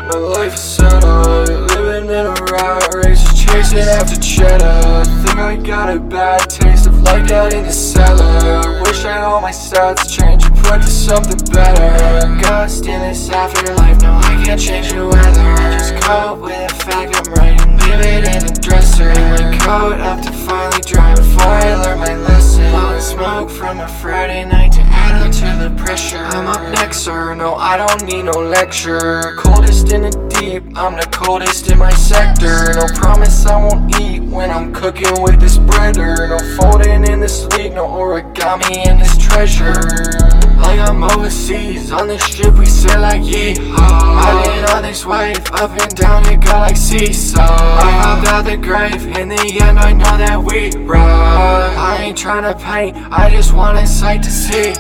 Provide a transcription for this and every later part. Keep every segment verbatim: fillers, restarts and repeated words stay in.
My life is settled, living in a rat race, chasing after cheddar. Think I got a bad taste of life down in the cellar. Wish I had all my stats changed and put to something better. Ghost in this afterlife, no I can't change the weather. Just cope with the fact I'm right and leave it in the dresser. Pick my coat up to finally dry before I learn my lesson. Blowing smoke from a Friday night to add on to the pressure. I'm up next sir, no I don't need no lecture. Coldest in the deep, I'm the coldest in my sector. No promise I won't eat when I'm cooking with this breader. No folding in this league, no origami in this treasure. Like I'm overseas, on this ship we sail like yeehaw. I've been on this wave, up and down it go like seesaw. I hopped out the grave, in the end I know that we ride. I ain't tryna paint, I just want a sight to see.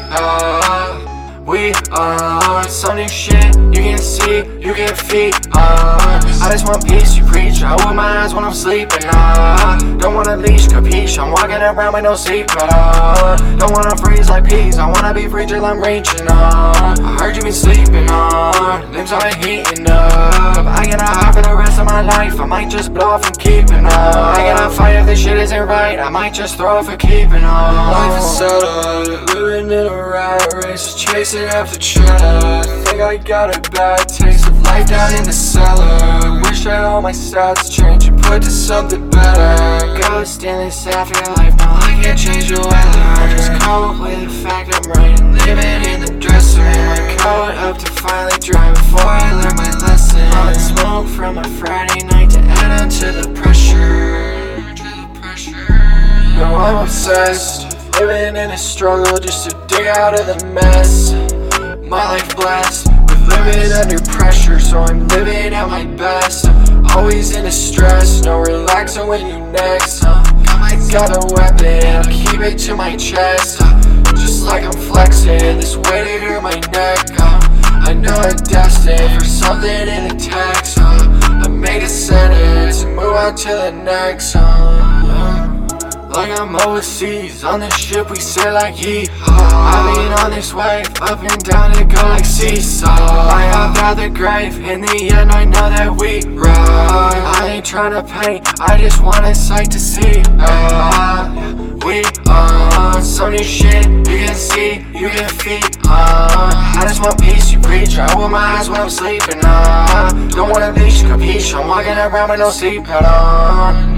uh, We are some new shit, you can see, you can feel. uh, I just want peace, you preach, I open my eyes when I'm sleeping. uh, Don't wanna leash, capiche, I'm walking around with no seatbelt. uh, Don't wanna freeze like peas, I wanna be free till I'm reaching up. I heard you been sleeping on, limbs are heating up. I get high for the rest of my life, I might just blow off and keeping up. I get on fire if this shit isn't right, I might just throw it for keeping up. Life is settled, living in a rat race, chasing after cheddar. Think I got a bad taste of life down in the cellar. Wish I had all my stats changed and put to something better. Ghost in this afterlife, no I can't change the weather. Just cope with the fact I'm right and leave it in the dresser. My coat up to finally dry before I learn my lesson. Blowing smoke from a Friday night to add on to the pressure. To the pressure. No I'm obsessed, living in a struggle just to dig out of the mess. My life blessed with living under pressure, so I'm living at my best. Always in distress, no relaxing when you next. uh, Got a weapon, I'll keep it to my chest. uh, Just like I'm flexing, this weight here my neck. uh, I know I'm destined for something in the text. uh, I made a sentence and move on to the next. uh, uh, Like I'm overseas, on this ship we sail like yeehaw. I've been on this wave, up and down it go like seesaw. I hopped out the grave, in the end I know that we ride. I ain't tryna paint, I just want a sight to see. uh, We are some new shit, you can see, you can feel. uh, I just want peace, you preach, I open my eyes when I'm sleeping. uh, Don't wanna leash, capiche, I'm walking around with no seatbelt on.